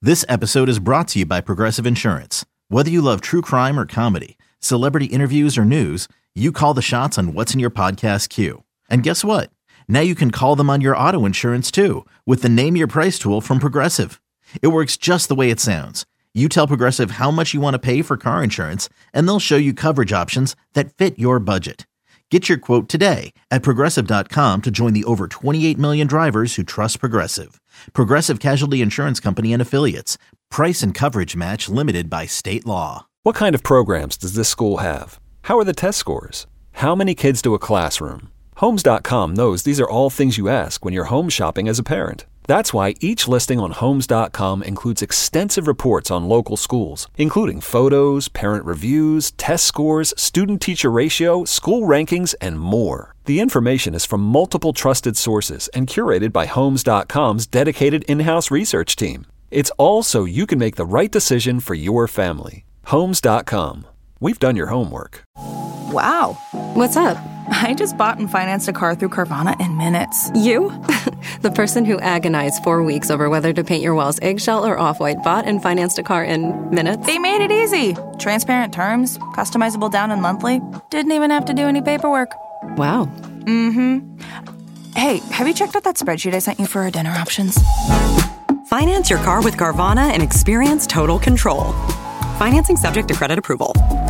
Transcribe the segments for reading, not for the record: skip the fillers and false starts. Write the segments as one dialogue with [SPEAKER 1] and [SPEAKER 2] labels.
[SPEAKER 1] This episode is brought to you by Progressive Insurance. Whether you love true crime or comedy, celebrity interviews or news, you call the shots on what's in your podcast queue. And guess what? Now you can call them on your auto insurance too with the Name Your Price tool from Progressive. It works just the way it sounds. You tell Progressive how much you want to pay for car insurance, and they'll show you coverage options that fit your budget. Get your quote today at Progressive.com to join the over 28 million drivers who trust Progressive. Progressive Casualty Insurance Company and Affiliates. Price and coverage match limited by state law.
[SPEAKER 2] What kind of programs does this school have? How are the test scores? How many kids to a classroom? Homes.com knows these are all things you ask when you're home shopping as a parent. That's why each listing on Homes.com includes extensive reports on local schools, including photos, parent reviews, test scores, student-teacher ratio, school rankings, and more. The information is from multiple trusted sources and curated by Homes.com's dedicated in-house research team. It's all so you can make the right decision for your family. Homes.com. We've done your homework.
[SPEAKER 3] Wow.
[SPEAKER 4] What's up?
[SPEAKER 3] I just bought and financed a car through Carvana in minutes.
[SPEAKER 4] You? The person who agonized 4 weeks over whether to paint your walls eggshell or off-white bought and financed a car in minutes?
[SPEAKER 3] They made it easy. Transparent terms, customizable down and monthly. Didn't even have to do any paperwork.
[SPEAKER 4] Wow.
[SPEAKER 3] Mm-hmm. Hey, have you checked out that spreadsheet I sent you for our dinner options?
[SPEAKER 5] Finance your car with Carvana and experience total control. Financing subject to credit approval.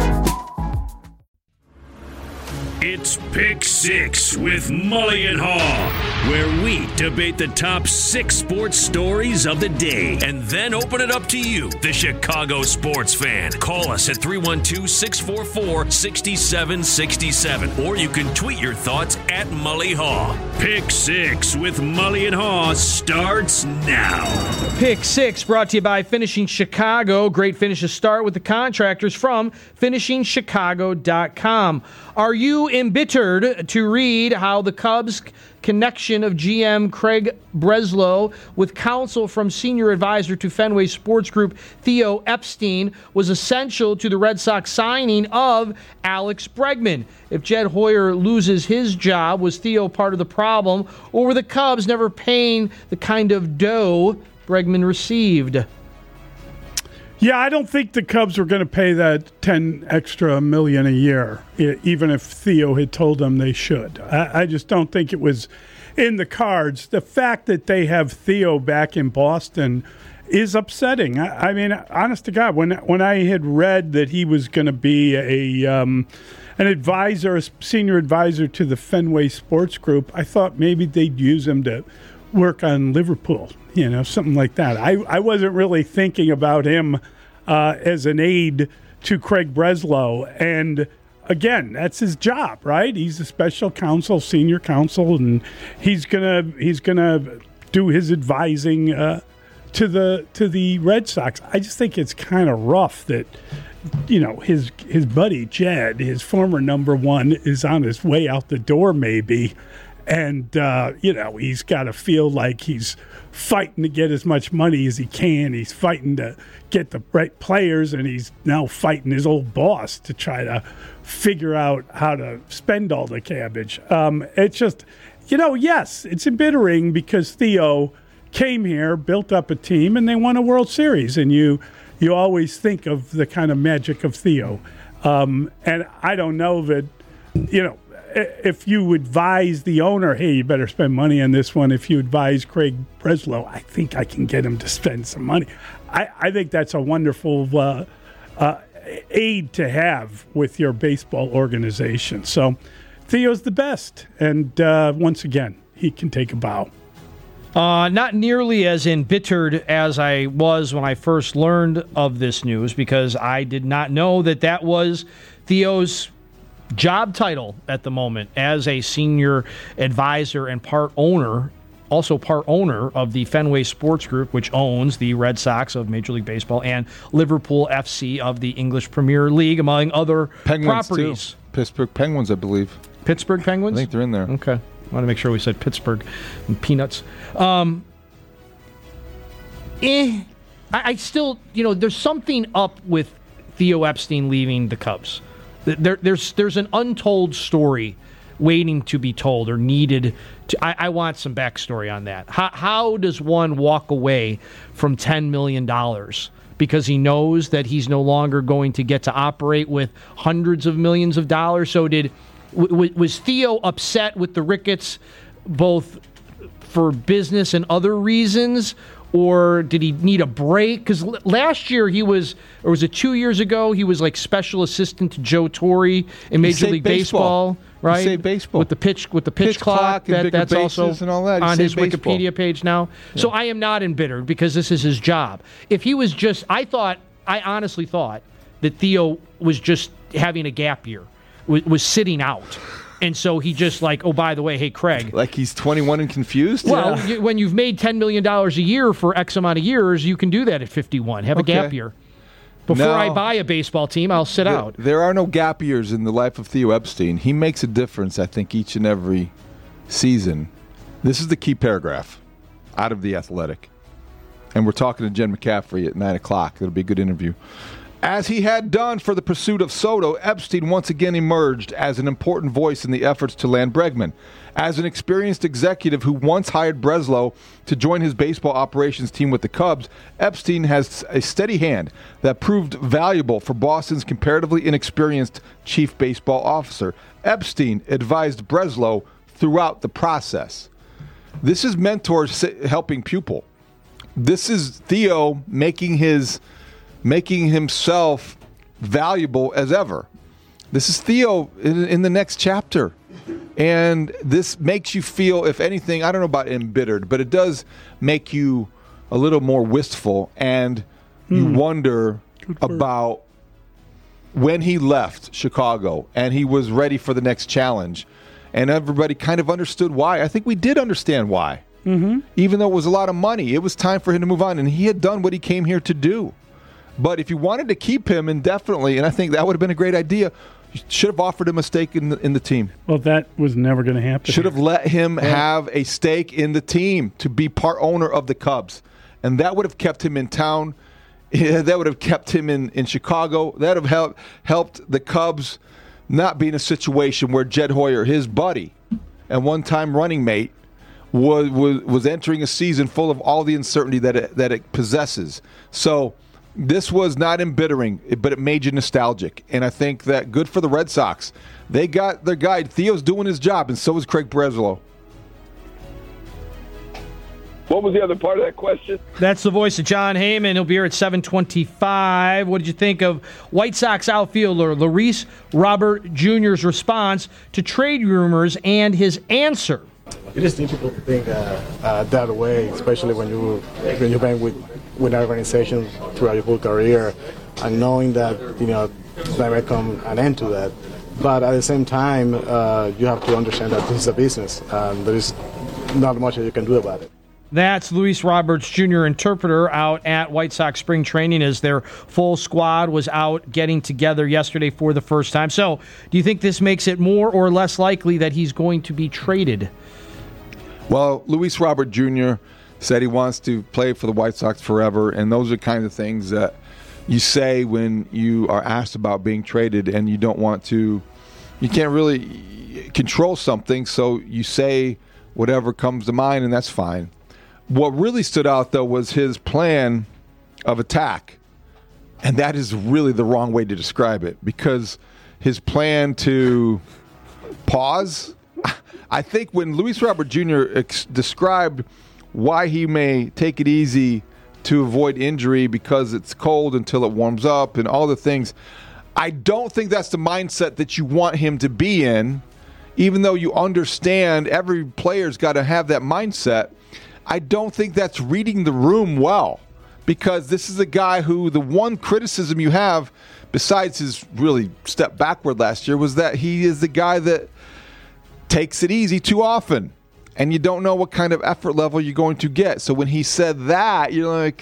[SPEAKER 6] It's Pick Six with Mully and Haw, where we debate the top 6 sports stories of the day and then open it up to you, the Chicago sports fan. Call us at 312-644-6767, or you can tweet your thoughts at Mully Haw. Pick Six with Mully and Haw starts now.
[SPEAKER 7] Pick Six brought to you by Finishing Chicago. Great finishes start with the contractors from finishingchicago.com. Are you embittered to read how the Cubs connection of GM Craig Breslow with counsel from senior advisor to Fenway Sports Group Theo Epstein was essential to the Red Sox signing of Alex Bregman? If Jed Hoyer loses his job, was Theo part of the problem, or were the Cubs never paying the kind of dough Bregman received?
[SPEAKER 8] Yeah, I don't think the Cubs were going to pay that $10 extra million a year, even if Theo had told them they should. I just don't think it was in the cards. The fact that they have Theo back in Boston is upsetting. I mean, honest to God, when I had read that he was going to be an advisor, a senior advisor to the Fenway Sports Group, I thought maybe they'd use him to work on Liverpool, something like that. I wasn't really thinking about him as an aide to Craig Breslow. And again, that's his job, right? He's a special counsel, senior counsel, and he's gonna do his advising to the Red Sox. I just think it's kind of rough that his buddy Jed, his former number one, is on his way out the door maybe. And, he's got to feel like he's fighting to get as much money as he can. He's fighting to get the right players, and he's now fighting his old boss to try to figure out how to spend all the cabbage. It's just, yes, it's embittering because Theo came here, built up a team, and they won a World Series. And you always think of the kind of magic of Theo. And I don't know that, if you advise the owner, hey, you better spend money on this one. If you advise Craig Breslow, I think I can get him to spend some money. I think that's a wonderful aid to have with your baseball organization. So Theo's the best. And once again, he can take a bow.
[SPEAKER 7] Not nearly as embittered as I was when I first learned of this news, because I did not know that was Theo's job title at the moment as a senior advisor and part owner of the Fenway Sports Group, which owns the Red Sox of Major League Baseball and Liverpool FC of the English Premier League, among other
[SPEAKER 9] Penguins
[SPEAKER 7] properties.
[SPEAKER 9] Too. Pittsburgh Penguins, I believe.
[SPEAKER 7] Pittsburgh Penguins?
[SPEAKER 9] I think they're in there.
[SPEAKER 7] Okay. I want to make sure we said Pittsburgh and peanuts. I still, there's something up with Theo Epstein leaving the Cubs. There's an untold story waiting to be told or needed to? I want some backstory on that. How does one walk away from $10 million because he knows that he's no longer going to get to operate with hundreds of millions of dollars? So was Theo upset with the Ricketts both for business and other reasons, or did he need a break? Because last year he was, or was it 2 years ago, he was like special assistant to Joe Torre in Major League Baseball, right?
[SPEAKER 9] He saved baseball.
[SPEAKER 7] With the pitch clock.
[SPEAKER 9] That's
[SPEAKER 7] also
[SPEAKER 9] and all that.
[SPEAKER 7] on his
[SPEAKER 9] baseball.
[SPEAKER 7] Wikipedia page now. Yeah. So I am not embittered because this is his job. If he was just, I honestly thought that Theo was just having a gap year, was sitting out. And so he just like, oh, by the way, hey, Craig.
[SPEAKER 9] Like he's 21 and confused?
[SPEAKER 7] Well, when you've made $10 million a year for X amount of years, you can do that at 51. Have a gap year. Before I buy a baseball team, I'll sit out.
[SPEAKER 9] There are no gap years in the life of Theo Epstein. He makes a difference, I think, each and every season. This is the key paragraph out of The Athletic. And we're talking to Jen McCaffrey at 9 o'clock. It'll be a good interview. As he had done for the pursuit of Soto, Epstein once again emerged as an important voice in the efforts to land Bregman. As an experienced executive who once hired Breslow to join his baseball operations team with the Cubs, Epstein has a steady hand that proved valuable for Boston's comparatively inexperienced chief baseball officer. Epstein advised Breslow throughout the process. This is mentor helping pupil. This is Theo making himself valuable as ever. This is Theo in the next chapter. And this makes you feel, if anything, I don't know about embittered, but it does make you a little more wistful, and you wonder about when he left Chicago and he was ready for the next challenge, and everybody kind of understood why. I think we did understand why. Mm-hmm. Even though it was a lot of money, it was time for him to move on, and he had done what he came here to do. But if you wanted to keep him indefinitely, and I think that would have been a great idea, you should have offered him a stake in the team.
[SPEAKER 8] Well, that was never going to happen.
[SPEAKER 9] Should have let him have a stake in the team to be part owner of the Cubs. And that would have kept him in town. That would have kept him in Chicago. That would have helped the Cubs not be in a situation where Jed Hoyer, his buddy and one-time running mate, was entering a season full of all the uncertainty that it possesses. So this was not embittering, but it made you nostalgic. And I think that good for the Red Sox. They got their guy. Theo's doing his job, and so is Craig Breslow.
[SPEAKER 10] What was the other part of that question?
[SPEAKER 7] That's the voice of John Heyman. He'll be here at 7:25. What did you think of White Sox outfielder Luis Robert Jr.'s response to trade rumors and his answer?
[SPEAKER 11] It is difficult to think that way, especially when you've been with an organization throughout your whole career, and knowing that there may come an end to that. But at the same time, you have to understand that this is a business, and there is not much that you can do about it.
[SPEAKER 7] That's Luis Roberts Jr., interpreter, out at White Sox spring training as their full squad was out getting together yesterday for the first time. So, do you think this makes it more or less likely that he's going to be traded?
[SPEAKER 9] Well, Luis Robert Jr. said he wants to play for the White Sox forever, and those are kind of things that you say when you are asked about being traded and you don't want to, you can't really control something, so you say whatever comes to mind, and that's fine. What really stood out, though, was his plan of attack, and that is really the wrong way to describe it, because his plan to pause, I think when Luis Robert Jr. described why he may take it easy to avoid injury because it's cold until it warms up and all the things, I don't think that's the mindset that you want him to be in, even though you understand every player's got to have that mindset. I don't think that's reading the room well, because this is a guy who the one criticism you have, besides his really step backward last year, was that he is the guy that takes it easy too often, and you don't know what kind of effort level you're going to get. So when he said that, you're like,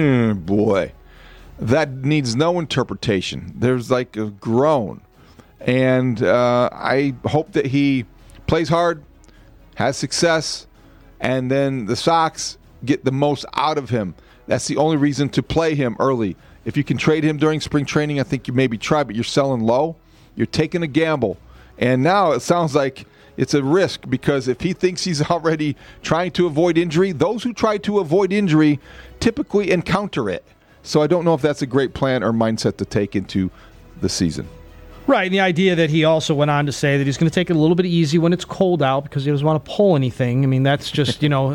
[SPEAKER 9] boy, that needs no interpretation. There's like a groan. And I hope that he plays hard, has success, and then the Sox get the most out of him. That's the only reason to play him early. If you can trade him during spring training, I think you maybe try, but you're selling low. You're taking a gamble. And now it sounds like it's a risk because if he thinks he's already trying to avoid injury, those who try to avoid injury typically encounter it. So I don't know if that's a great plan or mindset to take into the season.
[SPEAKER 7] Right, and the idea that he also went on to say that he's going to take it a little bit easy when it's cold out because he doesn't want to pull anything. I mean, that's just, your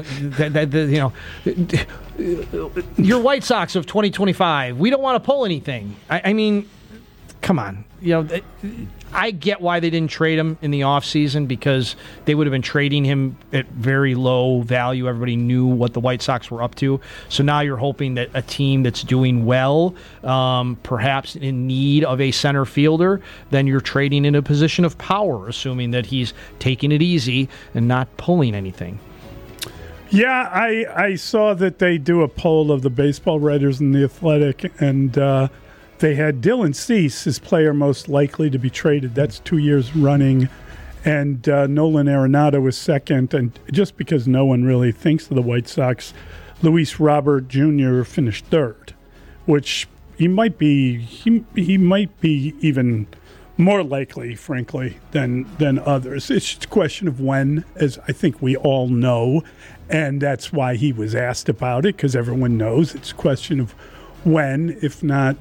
[SPEAKER 7] White Sox of 2025. We don't want to pull anything. I mean, come on. I get why they didn't trade him in the offseason because they would have been trading him at very low value. Everybody knew what the White Sox were up to. So now you're hoping that a team that's doing well, perhaps in need of a center fielder, then you're trading in a position of power, assuming that he's taking it easy and not pulling anything.
[SPEAKER 8] Yeah, I saw that they do a poll of the baseball writers in The Athletic, and they had Dylan Cease, his player most likely to be traded. That's 2 years running. And Nolan Arenado was second. And just because no one really thinks of the White Sox, Luis Robert Jr. finished third, which he might be even more likely, frankly, than others. It's just a question of when, as I think we all know. And that's why he was asked about it, because everyone knows it's a question of when, if not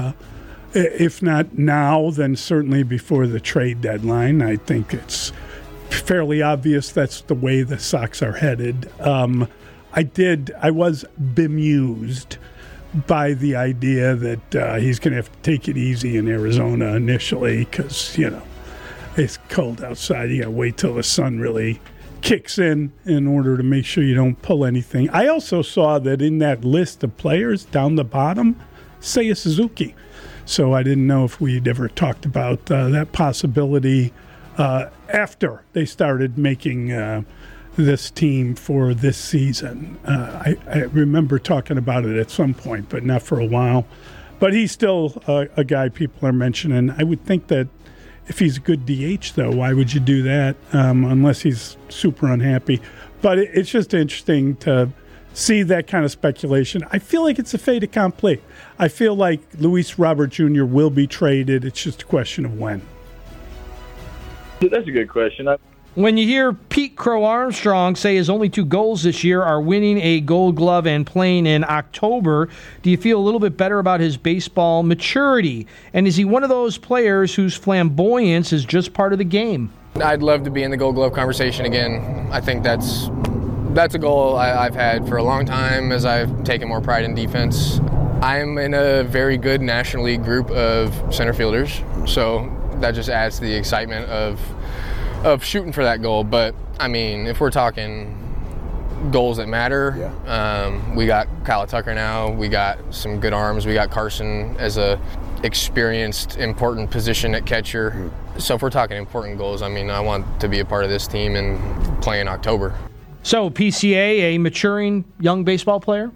[SPEAKER 8] now, then certainly before the trade deadline. I think it's fairly obvious that's the way the Sox are headed. I was bemused by the idea that he's going to have to take it easy in Arizona initially because, it's cold outside. You got to wait till the sun really kicks in order to make sure you don't pull anything. I also saw that in that list of players down the bottom, Seiya Suzuki. So I didn't know if we'd ever talked about that possibility after they started making this team for this season. I remember talking about it at some point, but not for a while. But he's still a guy people are mentioning. I would think that if he's a good DH, though, why would you do that unless he's super unhappy? But it's just interesting to see that kind of speculation. I feel like it's a fait accompli. I feel like Luis Robert Jr. will be traded. It's just a question of when.
[SPEAKER 10] That's a good question.
[SPEAKER 7] When you hear Pete Crow Armstrong say his only 2 goals this year are winning a Gold Glove and playing in October, do you feel a little bit better about his baseball maturity? And is he one of those players whose flamboyance is just part of the game?
[SPEAKER 12] I'd love to be in the Gold Glove conversation again. I think that's a goal I've had for a long time as I've taken more pride in defense. I'm in a very good National League group of center fielders, so that just adds to the excitement of shooting for that goal. But, I mean, if we're talking goals that matter, we got Kyle Tucker now. We got some good arms. We got Carson as a experienced, important position at catcher. So if we're talking important goals, I mean, I want to be a part of this team and play in October.
[SPEAKER 7] So, PCA, a maturing young baseball player?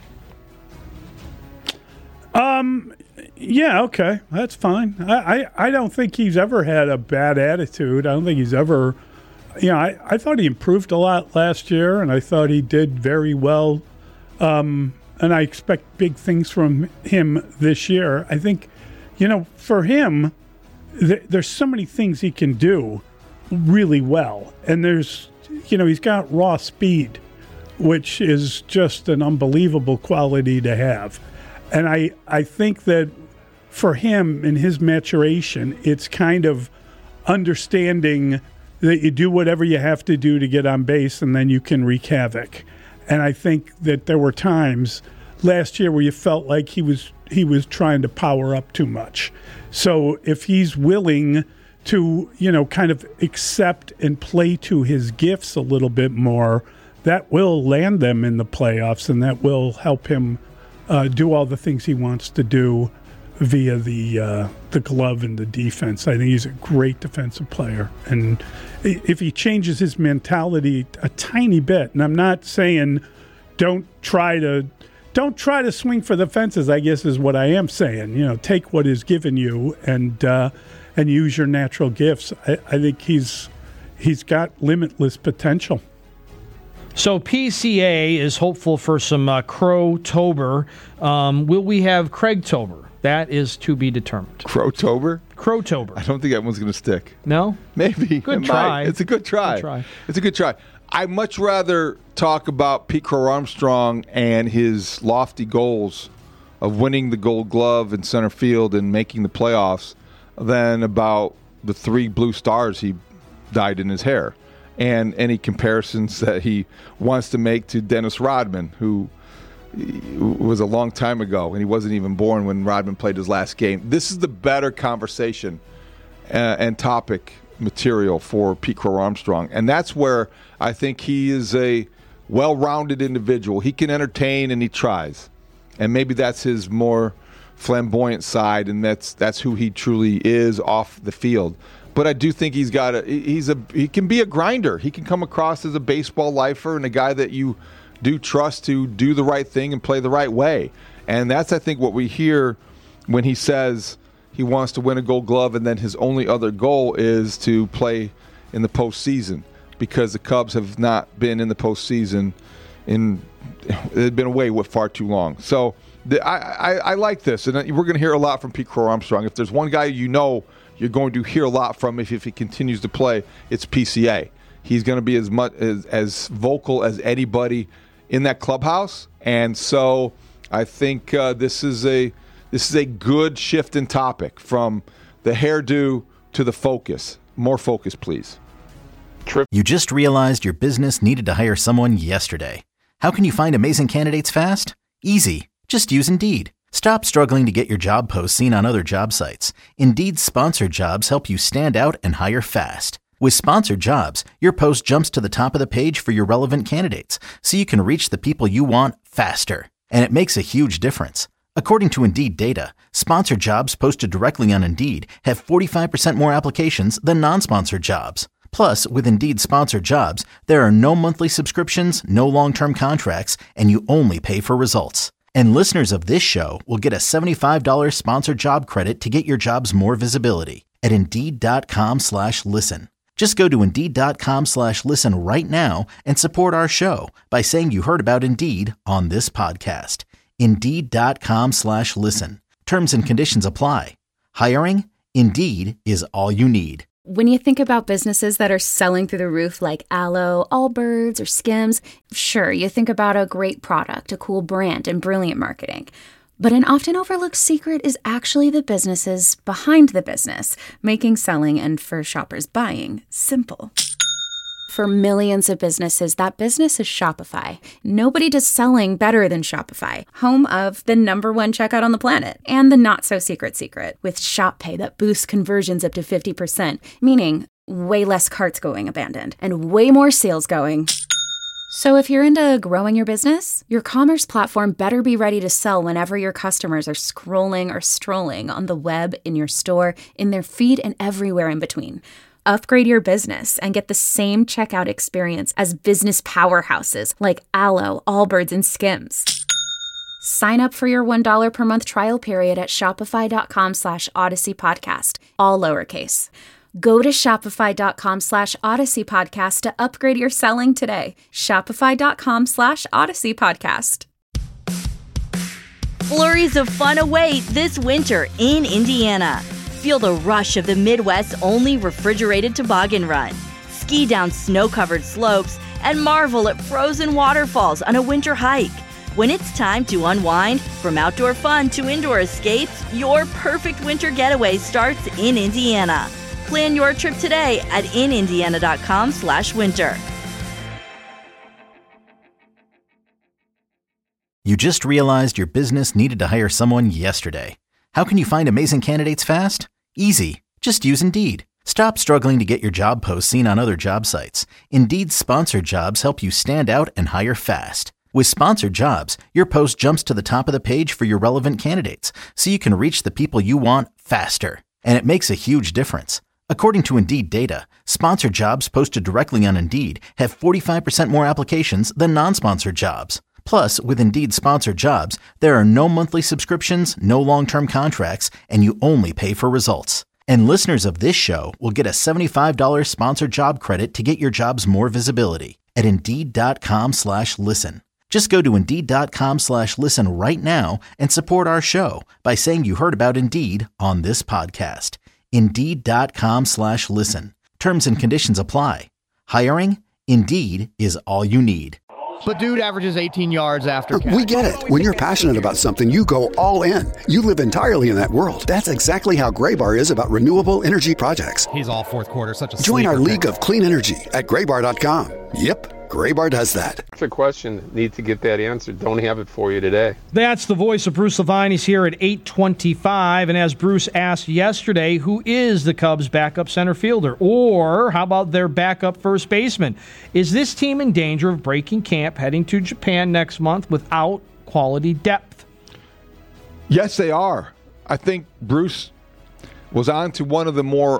[SPEAKER 8] Yeah, okay. That's fine. I don't think he's ever had a bad attitude. I don't think he's ever, I thought he improved a lot last year, and I thought he did very well. And I expect big things from him this year. I think, for him, there's so many things he can do really well. And there's, he's got raw speed, which is just an unbelievable quality to have. And I think that for him in his maturation, it's kind of understanding that you do whatever you have to do to get on base and then you can wreak havoc. And I think that there were times last year where you felt like he was trying to power up too much. So if he's willing to, kind of accept and play to his gifts a little bit more, that will land them in the playoffs and that will help him do all the things he wants to do via the glove and the defense. I think he's a great defensive player. And if he changes his mentality a tiny bit, and I'm not saying don't try to swing for the fences, I guess is what I am saying. Take what is given you and use your natural gifts. I think he's got limitless potential.
[SPEAKER 7] So PCA is hopeful for some Crowtober. Will we have Craigtober? That is to be determined.
[SPEAKER 9] Crowtober?
[SPEAKER 7] Crowtober.
[SPEAKER 9] I don't think that one's going to stick.
[SPEAKER 7] No?
[SPEAKER 9] Maybe.
[SPEAKER 7] Good try.
[SPEAKER 9] It's a good try. It's a good try. I'd much rather talk about Pete Crow Armstrong and his lofty goals of winning the Gold Glove in center field and making the playoffs than about the 3 blue stars he dyed in his hair and any comparisons that he wants to make to Dennis Rodman, who was a long time ago, and he wasn't even born when Rodman played his last game. This is the better conversation and topic material for Pete Crow Armstrong, and that's where I think he is a well-rounded individual. He can entertain, and he tries, and maybe that's his more flamboyant side, and that's who he truly is off the field. But I do think he can be a grinder. He can come across as a baseball lifer and a guy that you do trust to do the right thing and play the right way. And that's, I think, what we hear when he says he wants to win a Gold Glove and then his only other goal is to play in the postseason, because the Cubs have not been in the postseason they've been away far too long. So I like this, and we're going to hear a lot from Pete Crow Armstrong. If there's one guy you're going to hear a lot from if he continues to play, it's PCA. He's going to be as vocal as anybody in that clubhouse, and so I think this is a good shift in topic from the hairdo to the focus. More focus, please.
[SPEAKER 1] You just realized your business needed to hire someone yesterday. How can you find amazing candidates fast? Easy. Just use Indeed. Stop struggling to get your job posts seen on other job sites. Indeed's sponsored jobs help you stand out and hire fast. With sponsored jobs, your post jumps to the top of the page for your relevant candidates, so you can reach the people you want faster. And it makes a huge difference. According to Indeed data, sponsored jobs posted directly on Indeed have 45% more applications than non-sponsored jobs. Plus, with Indeed sponsored jobs, there are no monthly subscriptions, no long-term contracts, and you only pay for results. And listeners of this show will get a $75 sponsored job credit to get your jobs more visibility at Indeed.com/listen. Just go to Indeed.com/listen right now and support our show by saying you heard about Indeed on this podcast. Indeed.com/listen. Terms and conditions apply. Hiring? Indeed is all you need.
[SPEAKER 13] When you think about businesses that are selling through the roof like Aloe, Allbirds, or Skims, sure, you think about a great product, a cool brand, and brilliant marketing. But an often overlooked secret is actually the businesses behind the business, making selling and, for shoppers, buying simple. For millions of businesses, that business is Shopify. Nobody does selling better than Shopify, home of the #1 checkout on the planet and the not-so-secret secret with Shop Pay that boosts conversions up to 50%, meaning way less carts going abandoned and way more sales going. So if you're into growing your business, your commerce platform better be ready to sell whenever your customers are scrolling or strolling on the web, in your store, in their feed, and everywhere in between. Upgrade your business and get the same checkout experience as business powerhouses like Aloe, Allbirds, and Skims. Sign up for your $1 per month trial period at shopify.com/Odyssey Podcast, all lowercase. Go to shopify.com/Odyssey Podcast to upgrade your selling today. Shopify.com/Odyssey Podcast.
[SPEAKER 14] Flurries of fun await this winter in Indiana. Feel the rush of the Midwest's only refrigerated toboggan run. Ski down snow-covered slopes and marvel at frozen waterfalls on a winter hike. When it's time to unwind, from outdoor fun to indoor escapes, your perfect winter getaway starts in Indiana. Plan your trip today at inindiana.com/winter.
[SPEAKER 1] You just realized your business needed to hire someone yesterday. How can you find amazing candidates fast? Easy. Just use Indeed. Stop struggling to get your job posts seen on other job sites. Indeed's sponsored jobs help you stand out and hire fast. With sponsored jobs, your post jumps to the top of the page for your relevant candidates, so you can reach the people you want faster. And it makes a huge difference. According to Indeed data, sponsored jobs posted directly on Indeed have 45% more applications than non-sponsored jobs. Plus, with Indeed sponsored jobs, there are no monthly subscriptions, no long-term contracts, and you only pay for results. And listeners of this show will get a $75 sponsored job credit to get your jobs more visibility at Indeed.com/listen. Just go to Indeed.com/listen right now and support our show by saying you heard about Indeed on this podcast. Indeed.com/listen. Terms and conditions apply. Hiring? Indeed is all you need.
[SPEAKER 7] But dude averages 18 yards after catch.
[SPEAKER 15] We get it. When you're passionate about something, you go all in. You live entirely in that world. That's exactly how Graybar is about renewable energy projects.
[SPEAKER 16] He's all fourth quarter, such a
[SPEAKER 15] Join our league of clean energy at Graybar.com. Yep, Graybar does that.
[SPEAKER 17] It's a question. Need to get that answered. Don't have it for you today.
[SPEAKER 7] That's the voice of Bruce Levine. He's here at 8:25. And as Bruce asked yesterday, who is the Cubs' backup center fielder? Or how about their backup first baseman? Is this team in danger of breaking camp heading to Japan next month without quality depth?
[SPEAKER 9] Yes, they are. I think Bruce was on to one of the more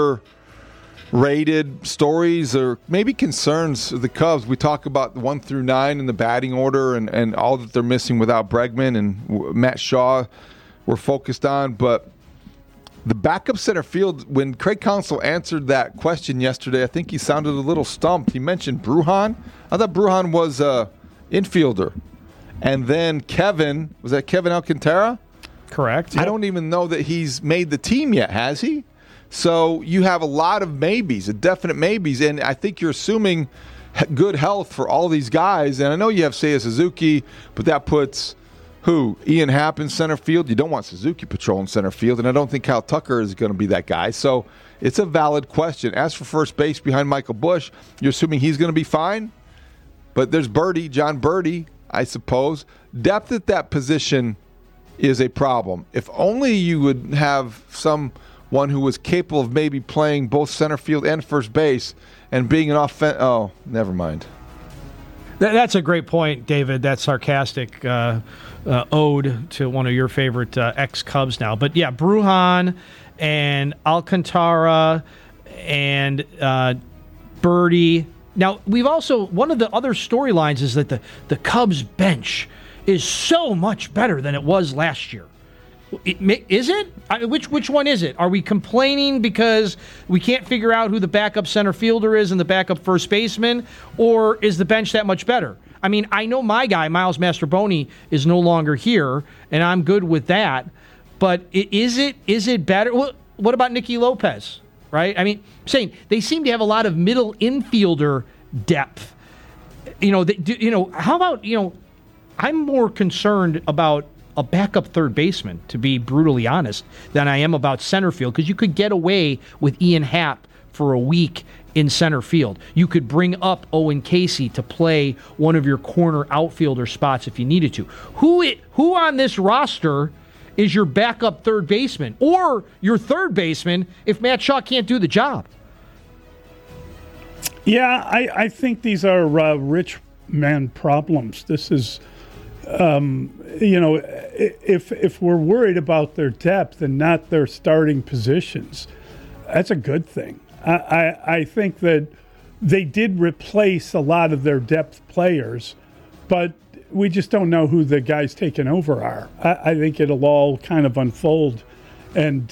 [SPEAKER 9] underrated stories or maybe concerns of the Cubs. We talk about 1 through 9 in the batting order and all that they're missing without Bregman and Matt Shaw we're focused on. But the backup center field, when Craig Counsell answered that question yesterday, I think he sounded a little stumped. He mentioned Brujan. I thought Brujan was an infielder. And then Kevin, was that Kevin Alcantara?
[SPEAKER 7] Correct.
[SPEAKER 9] Yep. I don't even know that he's made the team yet, has he? So you have a lot of maybes, a definite maybes, and I think you're assuming good health for all these guys. And I know you have Seiya Suzuki, but that puts who? Ian Happ in center field. You don't want Suzuki patrolling center field, and I don't think Kyle Tucker is going to be that guy. So it's a valid question. As for first base behind Michael Busch, you're assuming he's going to be fine, but there's Birdie, John Birdie, I suppose. Depth at that position is a problem. If only you would have someone who was capable of maybe playing both center field and first base and being an offense. Oh, never mind.
[SPEAKER 7] That's a great point, David. That sarcastic ode to one of your favorite ex-Cubs now. But yeah, Brujan and Alcantara and Birdie. Now, we've also, one of the other storylines is that the Cubs bench is so much better than it was last year. Is it? Which one is it? Are we complaining because we can't figure out who the backup center fielder is and the backup first baseman, or is the bench that much better? I mean, I know my guy, Miles Mastroboni, is no longer here, and I'm good with that, but is it better? Well, what about Nicky Lopez, right? I mean, I'm saying they seem to have a lot of middle infielder depth. How about, I'm more concerned about a backup third baseman, to be brutally honest, than I am about center field, because you could get away with Ian Happ for a week in center field. You could bring up Owen Casey to play one of your corner outfielder spots if you needed to. Who on this roster is your backup third baseman or your third baseman if Matt Shaw can't do the job?
[SPEAKER 8] Yeah, I think these are rich man problems. This is... if we're worried about their depth and not their starting positions, that's a good thing. I think that they did replace a lot of their depth players, but we just don't know who the guys taking over are. I think it'll all kind of unfold, and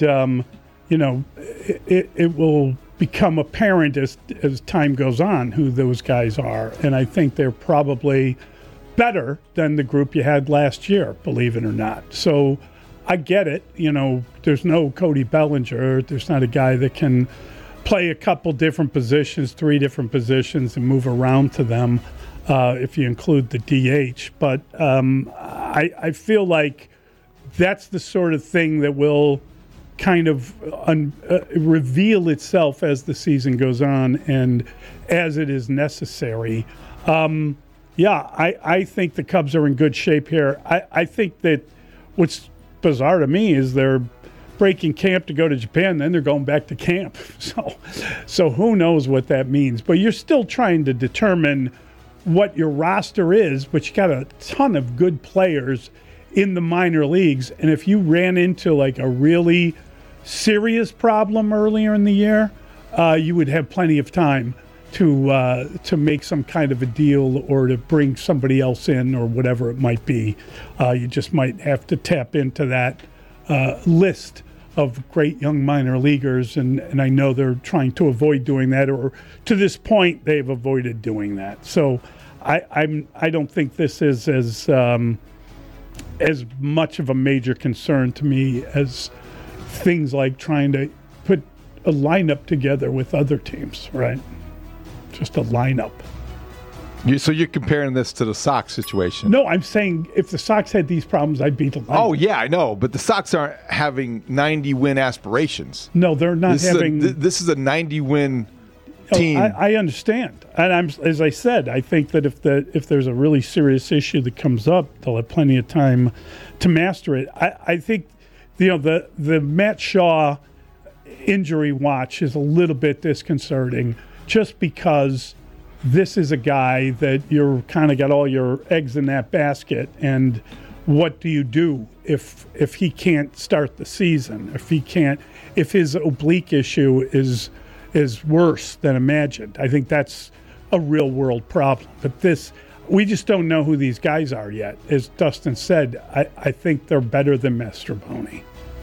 [SPEAKER 8] it will become apparent as time goes on who those guys are, and I think they're probably better than the group you had last year, believe it or not. So I get it. There's no Cody Bellinger. There's not a guy that can play a couple different positions, 3 different positions, and move around to them if you include the DH. But I feel like that's the sort of thing that will kind of reveal itself as the season goes on and as it is necessary. Yeah, I think the Cubs are in good shape here. I think that what's bizarre to me is they're breaking camp to go to Japan, then they're going back to camp. So who knows what that means. But you're still trying to determine what your roster is, but you got a ton of good players in the minor leagues. And if you ran into like a really serious problem earlier in the year, you would have plenty of time to make some kind of a deal or to bring somebody else in or whatever it might be. You just might have to tap into that list of great young minor leaguers, and I know they're trying to avoid doing that, or to this point they've avoided doing that. So I don't think this is as much of a major concern to me as things like trying to put a lineup together with other teams, right? Just a lineup.
[SPEAKER 9] So you're comparing this to the Sox situation?
[SPEAKER 8] No, I'm saying if the Sox had these problems, I'd be delighted.
[SPEAKER 9] Oh, yeah, I know. But the Sox aren't having 90-win aspirations.
[SPEAKER 8] No, they're not having...
[SPEAKER 9] This is a 90-win team.
[SPEAKER 8] I understand. And as I said, I think that if there's a really serious issue that comes up, they'll have plenty of time to master it. I think, the Matt Shaw injury watch is a little bit disconcerting just because this is a guy that you're kind of got all your eggs in that basket, and what do you do if he can't start the season, if his oblique issue is worse than imagined? I think that's a real world problem. But we just don't know who these guys are yet. As Dustin said, I think they're better than Mastrobuoni.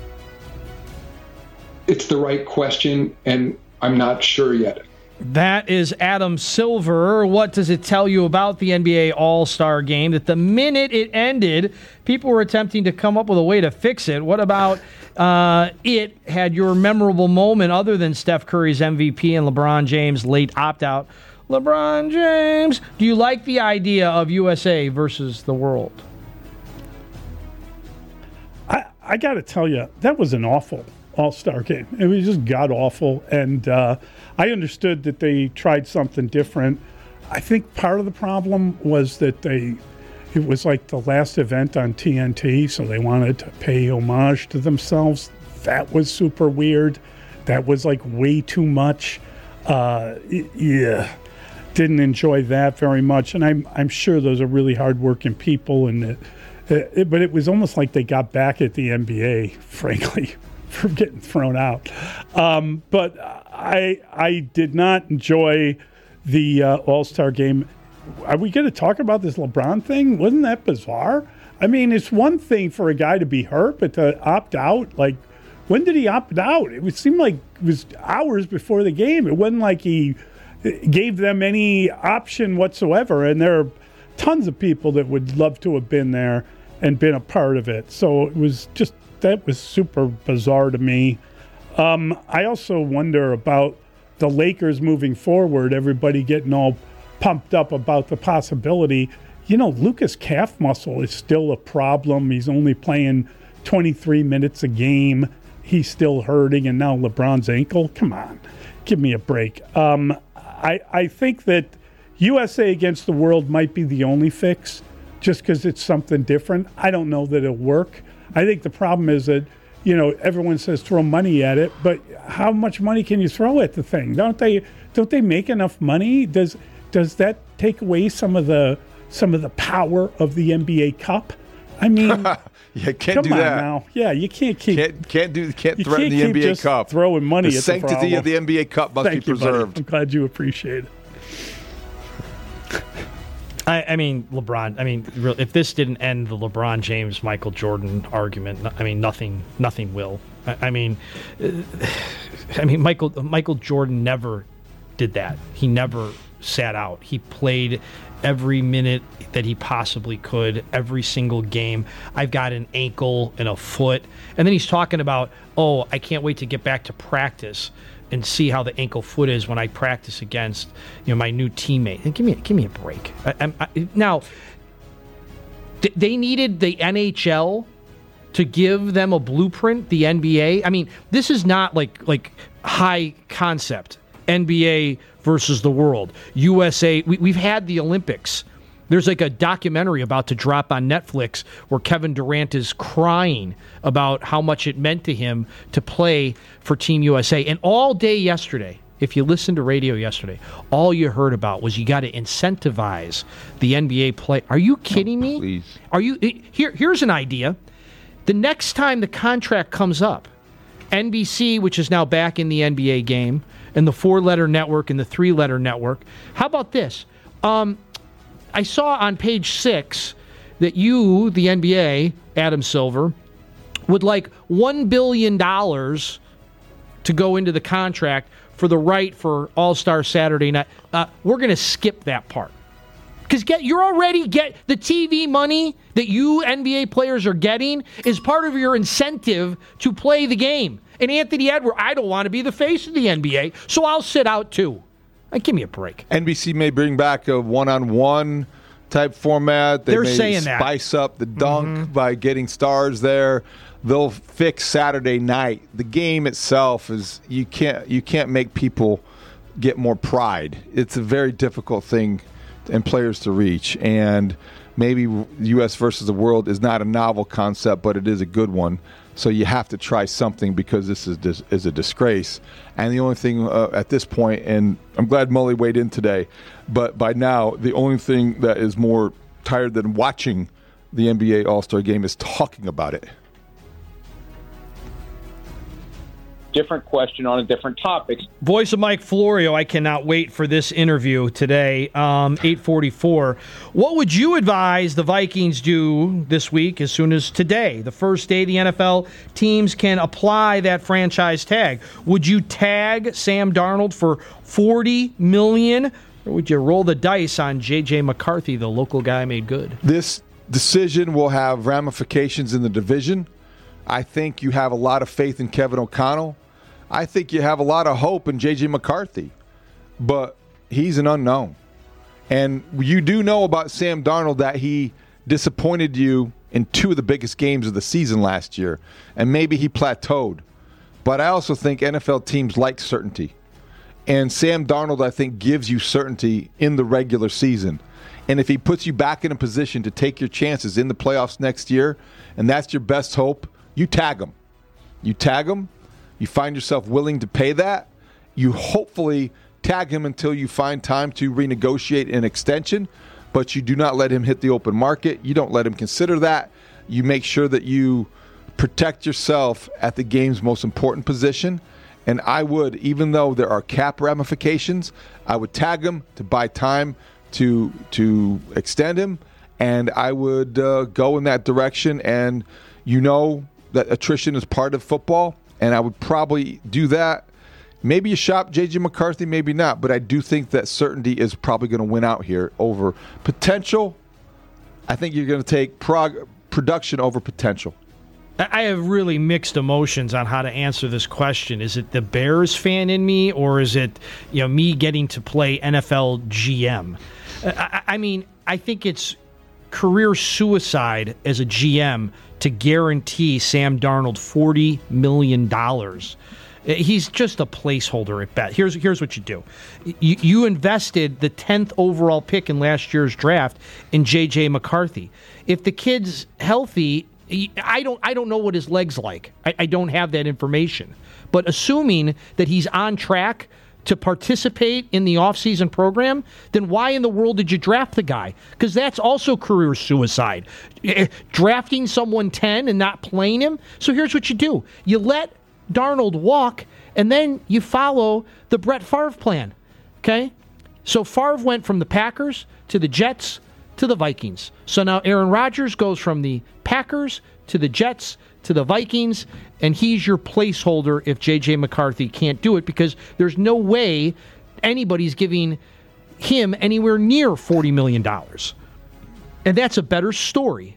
[SPEAKER 16] It's the right question, and I'm not sure yet.
[SPEAKER 7] That is Adam Silver. What does it tell you about the NBA All-Star Game? That the minute it ended, people were attempting to come up with a way to fix it. What about it had your memorable moment other than Steph Curry's MVP and LeBron James' late opt-out? LeBron James, do you like the idea of USA versus the world?
[SPEAKER 8] I got to tell you, that was an awful All-Star Game. It was just god-awful, and I understood that they tried something different. I think part of the problem was that it was like the last event on TNT, so they wanted to pay homage to themselves. That was super weird. That was like way too much. Didn't enjoy that very much, and I'm sure those are really hard-working people, but it was almost like they got back at the NBA, frankly, for getting thrown out. But I did not enjoy the All-Star Game. Are we going to talk about this LeBron thing? Wasn't that bizarre? I mean, it's one thing for a guy to be hurt, but to opt out, like, when did he opt out? It seemed like it was hours before the game. It wasn't like he gave them any option whatsoever, and there are tons of people that would love to have been there and been a part of it. So it was just, that was super bizarre to me. I also wonder about the Lakers moving forward, everybody getting all pumped up about the possibility. Luka's calf muscle is still a problem. He's only playing 23 minutes a game. He's still hurting, and now LeBron's ankle. Come on, give me a break. I think that USA against the world might be the only fix, just because it's something different. I don't know that it'll work. I think the problem is that, everyone says throw money at it, but how much money can you throw at the thing? Don't they make enough money? Does that take away some of the power of the NBA Cup? I mean,
[SPEAKER 9] yeah, can't do that
[SPEAKER 8] now. Yeah, you can't keep
[SPEAKER 9] can't threaten the NBA Cup.
[SPEAKER 8] Throwing money
[SPEAKER 9] the
[SPEAKER 8] at
[SPEAKER 9] sanctity
[SPEAKER 8] the
[SPEAKER 9] of the NBA Cup must be preserved.
[SPEAKER 8] I'm glad you appreciate it.
[SPEAKER 7] I mean, LeBron. I mean, if this didn't end the LeBron James Michael Jordan argument, I mean, nothing will. I mean, Michael Jordan never did that. He never sat out. He played every minute that he possibly could, every single game. I've got an ankle and a foot, and then he's talking about, I can't wait to get back to practice and see how the ankle foot is when I practice against my new teammate. And give me a break. Now, they needed the NHL to give them a blueprint. The NBA. I mean, this is not like high concept. NBA versus the world. USA. We've had the Olympics. There's like a documentary about to drop on Netflix where Kevin Durant is crying about how much it meant to him to play for Team USA. And all day yesterday, if you listened to radio yesterday, all you heard about was you got to incentivize the NBA play. Are you kidding me?
[SPEAKER 9] Please.
[SPEAKER 7] Are you? Here's an idea. The next time the contract comes up, NBC, which is now back in the NBA game, and the 4-letter network and the 3-letter network. How about this? I saw on page 6 that you, the NBA, Adam Silver, would like $1 billion to go into the contract for the right for All-Star Saturday night. We're going to skip that part. Because you're already the TV money that you NBA players are getting is part of your incentive to play the game. And Anthony Edwards, I don't want to be the face of the NBA, so I'll sit out too. Give me a break.
[SPEAKER 9] NBC may bring back a one-on-one type format.
[SPEAKER 7] They're
[SPEAKER 9] may
[SPEAKER 7] saying that.
[SPEAKER 9] Spice up the dunk by getting stars there. They'll fix Saturday night. The game itself is you can't make people get more pride. It's a very difficult thing and players to reach, and maybe U.S. versus the world is not a novel concept, but it is a good one. So you have to try something because this is a disgrace. And the only thing at this point, and I'm glad Mully weighed in today, but by now the only thing that is more tired than watching the NBA All-Star Game is talking about it.
[SPEAKER 18] Different question on a different topic.
[SPEAKER 7] Voice of Mike Florio, I cannot wait for this interview today, 8:44. What would you advise the Vikings do this week as soon as today, the first day the NFL teams can apply that franchise tag? Would you tag Sam Darnold for $40 million, or would you roll the dice on J.J. McCarthy, the local guy made good?
[SPEAKER 9] This decision will have ramifications in the division. I think you have a lot of faith in Kevin O'Connell. I think you have a lot of hope in J.J. McCarthy, but he's an unknown. And you do know about Sam Darnold that he disappointed you in two of the biggest games of the season last year, and maybe he plateaued. But I also think NFL teams like certainty. And Sam Darnold, I think, gives you certainty in the regular season. And if he puts you back in a position to take your chances in the playoffs next year, and that's your best hope, you tag him. You tag him. You find yourself willing to pay that. You hopefully tag him until you find time to renegotiate an extension, but you do not let him hit the open market. You don't let him consider that. You make sure that you protect yourself at the game's most important position. And I would, even though there are cap ramifications, I would tag him to buy time to extend him, and I would go in that direction. And you know that attrition is part of football, and I would probably do that. Maybe you shop J.J. McCarthy, maybe not, but I do think that certainty is probably going to win out here over potential. I think you're going to take production over potential.
[SPEAKER 7] I have really mixed emotions on how to answer this question. Is it the Bears fan in me, or is it me getting to play NFL GM? I mean, I think it's career suicide as a GM to guarantee Sam Darnold $40 million. He's just a placeholder at best. Here's what you do. You invested the 10th overall pick in last year's draft in J.J. McCarthy. If the kid's healthy, I don't know what his leg's like. I don't have that information. But assuming that he's on track to participate in the offseason program, then why in the world did you draft the guy? Because that's also career suicide. Drafting someone 10 and not playing him. So here's what you do. You let Darnold walk, and then you follow the Brett Favre plan. Okay? So Favre went from the Packers to the Jets to the Vikings. So now Aaron Rodgers goes from the Packers to the Jets to the Vikings, and he's your placeholder if J.J. McCarthy can't do it, because there's no way anybody's giving him anywhere near $40 million. And that's a better story.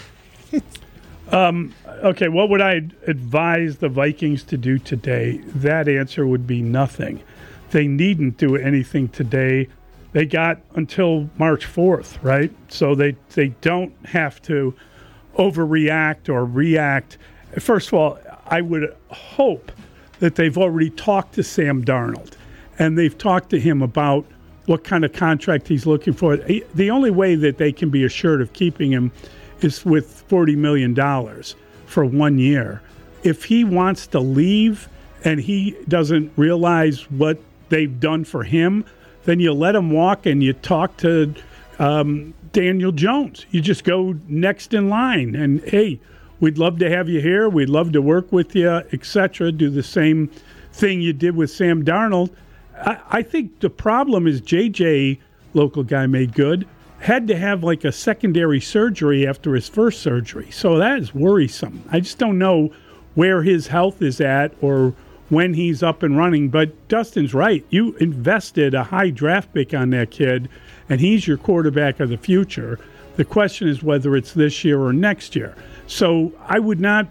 [SPEAKER 8] Okay, what would I advise the Vikings to do today? That answer would be nothing. They needn't do anything today. They got until March 4th, right? So they don't have to overreact or react. First of all, I would hope that they've already talked to Sam Darnold, and they've talked to him about what kind of contract he's looking for. The only way that they can be assured of keeping him is with $40 million for 1 year. If he wants to leave and he doesn't realize what they've done for him, then you let him walk and you talk to Daniel Jones. You just go next in line and, hey, we'd love to have you here. We'd love to work with you, etc. Do the same thing you did with Sam Darnold. I think the problem is JJ, local guy made good, had to have like a secondary surgery after his first surgery. So that is worrisome. I just don't know where his health is at or when he's up and running. But Dustin's right. You invested a high draft pick on that kid, and he's your quarterback of the future. The question is whether it's this year or next year. So I would not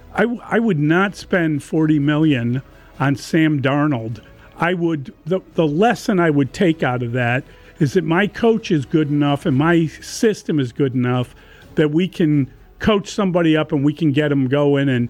[SPEAKER 8] spend $40 million on Sam Darnold. The lesson I would take out of that is that my coach is good enough and my system is good enough that we can coach somebody up and we can get them going. And,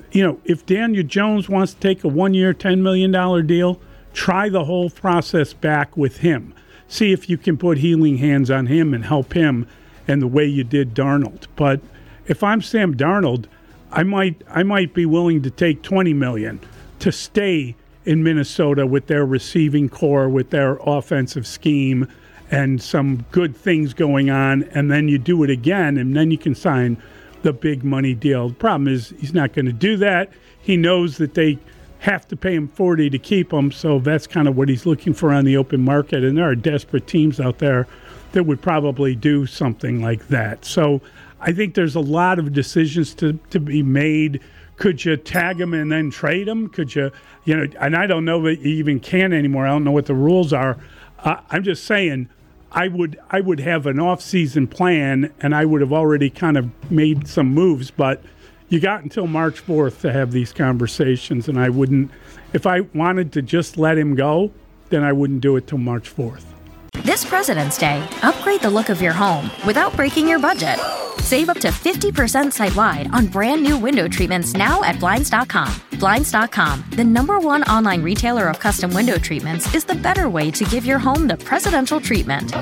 [SPEAKER 8] if Daniel Jones wants to take a 1-year, $10 million deal, try the whole process back with him. See if you can put healing hands on him and help him in the way you did Darnold. But if I'm Sam Darnold, I might be willing to take $20 million to stay in Minnesota with their receiving core, with their offensive scheme, and some good things going on, and then you do it again, and then you can sign the big money deal. The problem is he's not going to do that. He knows that they have to pay him $40 to keep him, so that's kind of what he's looking for on the open market, and there are desperate teams out there that would probably do something like that. So I think there's a lot of decisions to be made. Could you tag him and then trade him? Could you, and I don't know that you even can anymore. I don't know what the rules are. I'm just saying I would have an off-season plan, and I would have already kind of made some moves, but you got until March 4th to have these conversations, and I wouldn't, if I wanted to just let him go, then I wouldn't do it till March 4th.
[SPEAKER 19] This President's Day, upgrade the look of your home without breaking your budget. Save up to 50% site-wide on brand new window treatments now at Blinds.com. Blinds.com, the #1 online retailer of custom window treatments, is the better way to give your home the presidential treatment.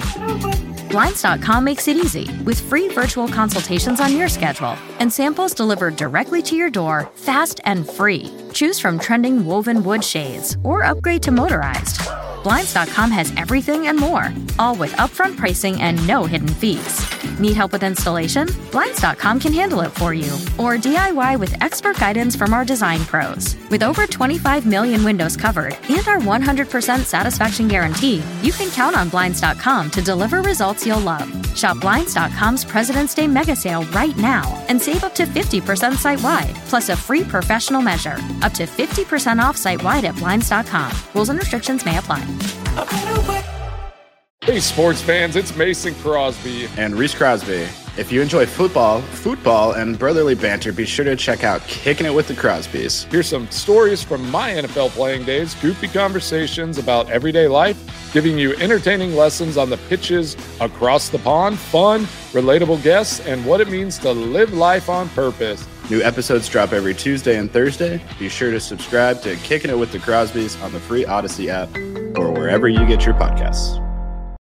[SPEAKER 19] Blinds.com makes it easy with free virtual consultations on your schedule and samples delivered directly to your door, fast and free. Choose from trending woven wood shades or upgrade to motorized. Blinds.com has everything and more, all with upfront pricing and no hidden fees. Need help with installation? Blinds.com can handle it for you. Or DIY with expert guidance from our design pros. With over 25 million windows covered and our 100% satisfaction guarantee, you can count on Blinds.com to deliver results you'll love. Shop Blinds.com's President's Day mega sale right now and save up to 50% site-wide, plus a free professional measure. Up to 50% off site-wide at Blinds.com. Rules and restrictions may apply.
[SPEAKER 20] Hey, sports fans, it's Mason Crosby.
[SPEAKER 21] And Reese Crosby. If you enjoy football, and brotherly banter, be sure to check out Kicking It with the Crosbys.
[SPEAKER 20] Here's some stories from my NFL playing days, goofy conversations about everyday life, giving you entertaining lessons on the pitches across the pond, fun, relatable guests, and what it means to live life on purpose.
[SPEAKER 21] New episodes drop every Tuesday and Thursday. Be sure to subscribe to Kicking It with the Crosbys on the free Odyssey app or wherever you get your podcasts.